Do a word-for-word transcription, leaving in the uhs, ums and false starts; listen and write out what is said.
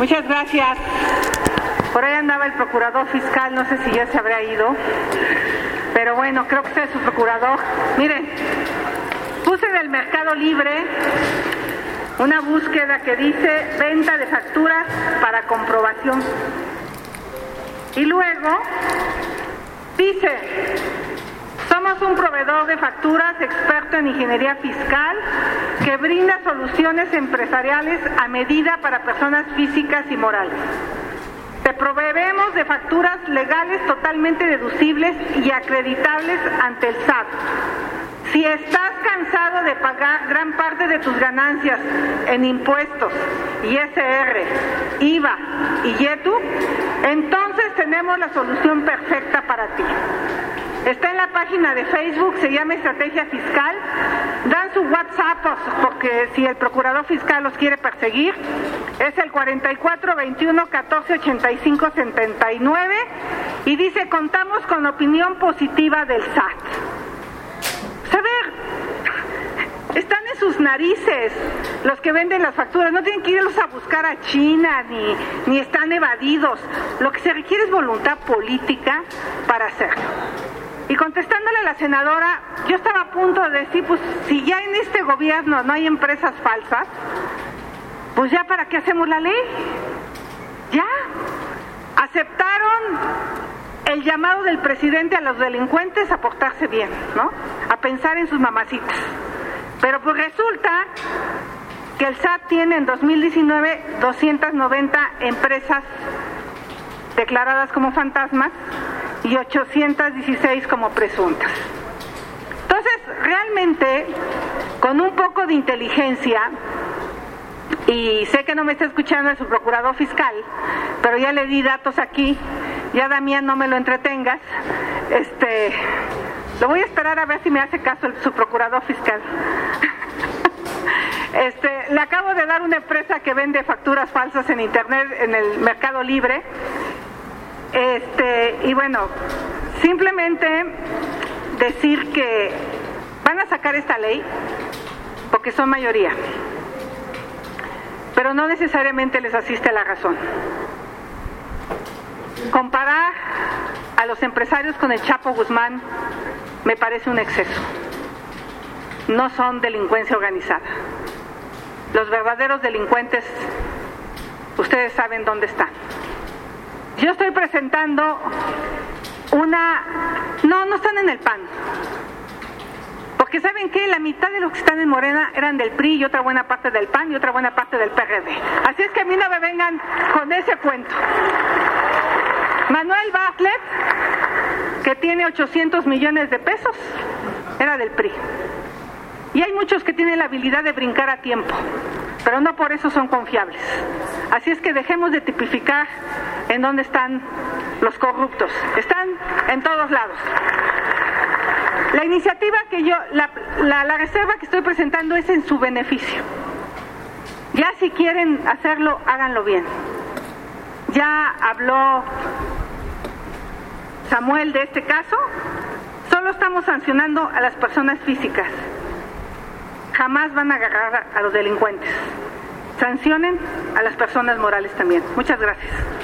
Muchas gracias. Por ahí andaba el procurador fiscal, no sé si ya se habrá ido, pero bueno, creo que usted es su procurador. Miren, puse en el Mercado Libre una búsqueda que dice venta de facturas para comprobación. Y luego dice, somos un proveedor de facturas experto en ingeniería fiscal que brinda soluciones empresariales a medida para personas físicas y morales. Te proveemos de facturas legales totalmente deducibles y acreditables ante el S A T. Si estás cansado de pagar gran parte de tus ganancias en impuestos, I S R, I V A y I E T U, entonces tenemos la solución perfecta para ti. Está en la página de Facebook, se llama Estrategia Fiscal. Dan su WhatsApp porque si el procurador fiscal los quiere perseguir, es el cuarenta y cuatro veintiuno catorce ochenta y cinco setenta y nueve y dice, contamos con opinión positiva del S A T. A ver, están en sus narices los que venden las facturas, no tienen que irlos a buscar a China, ni, ni están evadidos. Lo que se requiere es voluntad política para hacerlo. Y contestándole a la senadora, yo estaba a punto de decir, pues si ya en este gobierno no hay empresas falsas, pues ya para qué hacemos la ley. Ya aceptaron el llamado del presidente a los delincuentes a portarse bien, ¿no? A pensar en sus mamacitas. Pero pues resulta que el S A T tiene en dos mil diecinueve doscientas noventa empresas declaradas como fantasmas y ochocientas dieciséis como presuntas. Entonces, realmente, con un poco de inteligencia, y sé que no me está escuchando el subprocurador fiscal, pero ya le di datos aquí, ya Damián, no me lo entretengas, este, lo voy a esperar a ver si me hace caso el subprocurador fiscal. Este, le acabo de dar una empresa que vende facturas falsas en internet, en el Mercado Libre. Este, y bueno, simplemente decir que van a sacar esta ley porque son mayoría, pero no necesariamente les asiste la razón. Comparar a los empresarios con el Chapo Guzmán me parece un exceso. No son delincuencia organizada. Los verdaderos delincuentes, ustedes saben dónde están. Yo estoy presentando una... No, no están en el P A N. Porque ¿saben qué? La mitad de los que están en Morena eran del P R I y otra buena parte del P A N y otra buena parte del P R D. Así es que a mí no me vengan con ese cuento. Manuel Bartlett, que tiene ochocientos millones de pesos, era del P R I. Y hay muchos que tienen la habilidad de brincar a tiempo, pero no por eso son confiables. Así es que dejemos de tipificar en dónde están los corruptos. Están en todos lados. La iniciativa que yo, la, la, la reserva que estoy presentando es en su beneficio. Ya si quieren hacerlo, háganlo bien. Ya habló Samuel de este caso. Solo estamos sancionando a las personas físicas. Jamás van a agarrar a los delincuentes. Sancionen a las personas morales también. Muchas gracias.